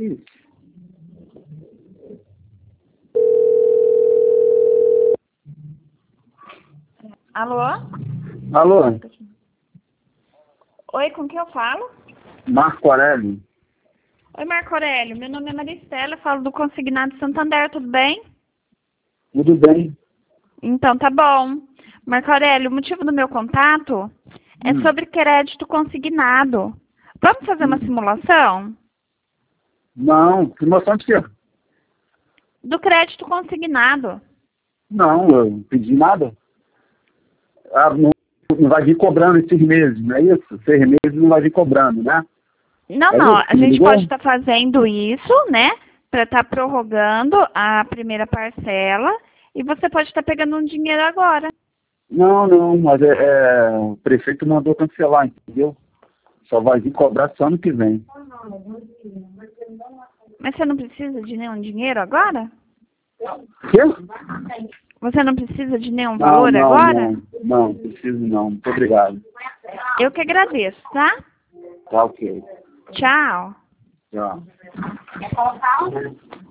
difícil. Alô? Alô, Oi, com quem eu falo? Marco Aurélio. Oi, Marco Aurélio. Meu nome é Maristela, eu falo do Consignado Santander, tudo bem? Tudo bem? Então, tá bom. Marco Aurélio, o motivo do meu contato é sobre crédito consignado. Vamos fazer uma simulação? Não, que noção de quê? Do crédito consignado. Não, eu não pedi nada. Não vai vir cobrando esses meses, não é isso? 6 meses não vai vir cobrando, né? Não, É não. isso que A me gente ligou? pode estar fazendo isso, né? Para estar prorrogando a primeira parcela e você pode estar pegando um dinheiro agora. Não, mas o prefeito mandou cancelar, entendeu? Só vai vir cobrar só ano que vem. Mas você não precisa de nenhum dinheiro agora? Quê? Você não precisa de nenhum valor agora? Não, preciso não. Muito obrigado. Eu que agradeço, tá? Tá ok. Tchau. Tchau.